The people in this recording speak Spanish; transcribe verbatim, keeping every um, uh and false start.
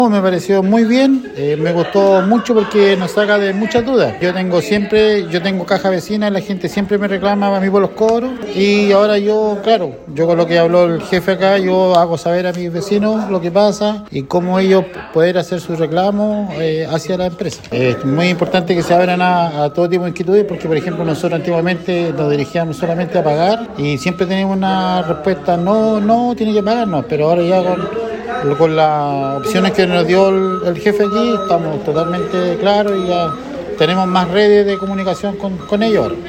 Me pareció muy bien, eh, me gustó mucho porque nos saca de muchas dudas. Yo tengo siempre, yo tengo caja vecina, la gente siempre me reclama a mí por los cobros y ahora yo, claro, yo con lo que habló el jefe acá, yo hago saber a mis vecinos lo que pasa y cómo ellos poder hacer sus reclamos eh, hacia la empresa. Es muy importante que se abran a, a todo tipo de inquietudes porque, por ejemplo, nosotros antiguamente nos dirigíamos solamente a pagar y siempre teníamos una respuesta, no, no, tiene que pagarnos, pero ahora ya con... Con las opciones que nos dio el, el jefe aquí, estamos totalmente claros y ya tenemos más redes de comunicación con, con ellos ahora.